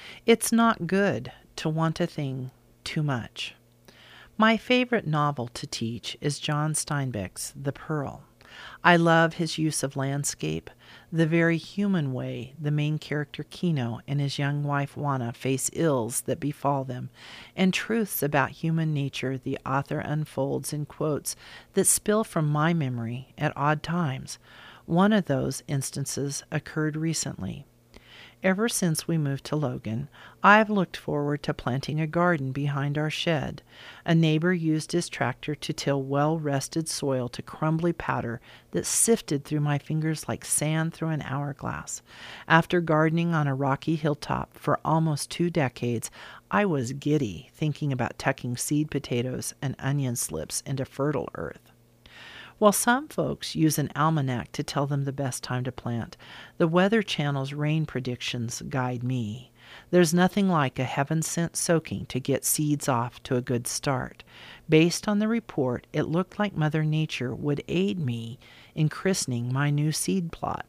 It's not good to want a thing too much. My favorite novel to teach is John Steinbeck's The Pearl. I love his use of landscape, the very human way the main character Kino and his young wife Juana face ills that befall them, and truths about human nature the author unfolds in quotes that spill from my memory at odd times. One of those instances occurred recently. Ever since we moved to Logan, I've looked forward to planting a garden behind our shed. A neighbor used his tractor to till well-rested soil to crumbly powder that sifted through my fingers like sand through an hourglass. After gardening on a rocky hilltop for almost 2 decades, I was giddy thinking about tucking seed potatoes and onion slips into fertile earth. While some folks use an almanac to tell them the best time to plant, the Weather Channel's rain predictions guide me. There's nothing like a heaven-sent soaking to get seeds off to a good start. Based on the report, it looked like Mother Nature would aid me in christening my new seed plot.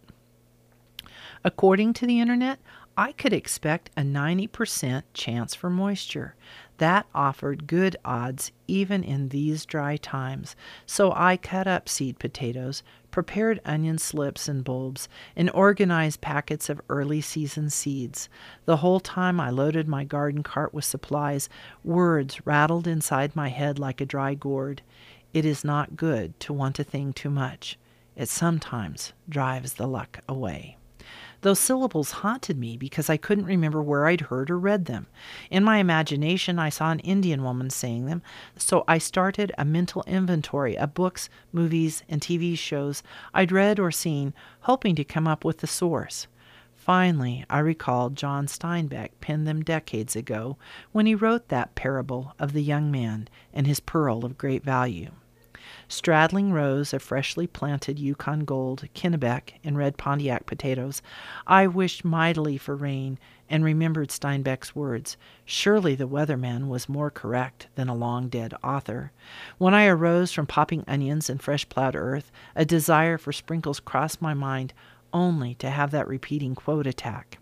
According to the internet, I could expect a 90% chance for moisture. That offered good odds even in these dry times, so I cut up seed potatoes, prepared onion slips and bulbs, and organized packets of early season seeds. The whole time I loaded my garden cart with supplies, words rattled inside my head like a dry gourd. It is not good to want a thing too much. It sometimes drives the luck away. Those syllables haunted me because I couldn't remember where I'd heard or read them. In my imagination, I saw an Indian woman saying them, so I started a mental inventory of books, movies, and TV shows I'd read or seen, hoping to come up with the source. Finally, I recalled John Steinbeck penned them decades ago when he wrote that parable of the young man and his pearl of great value. Straddling rows of freshly planted Yukon Gold, Kennebec, and red Pontiac potatoes, I wished mightily for rain and remembered Steinbeck's words. Surely the weatherman was more correct than a long-dead author. When I arose from popping onions in fresh-plowed earth, a desire for sprinkles crossed my mind, only to have that repeating quote attack.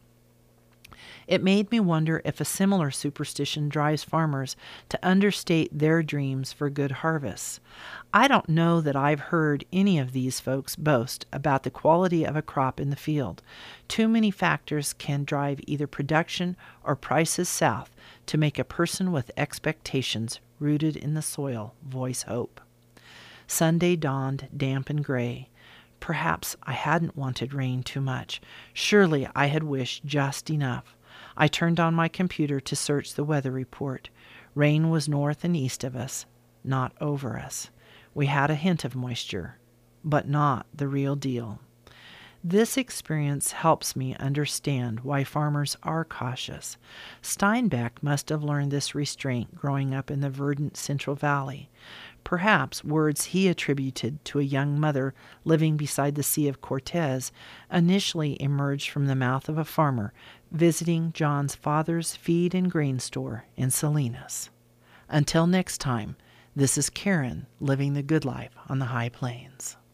It made me wonder if a similar superstition drives farmers to understate their dreams for good harvests. I don't know that I've heard any of these folks boast about the quality of a crop in the field. Too many factors can drive either production or prices south to make a person with expectations rooted in the soil voice hope. Sunday dawned damp and gray. Perhaps I hadn't wanted rain too much. Surely I had wished just enough. I turned on my computer to search the weather report. Rain was north and east of us, not over us. We had a hint of moisture, but not the real deal. This experience helps me understand why farmers are cautious. Steinbeck must have learned this restraint growing up in the verdant Central Valley. Perhaps words he attributed to a young mother living beside the Sea of Cortez initially emerged from the mouth of a farmer visiting John's father's feed and grain store in Salinas. Until next time, this is Karen living the good life on the high plains.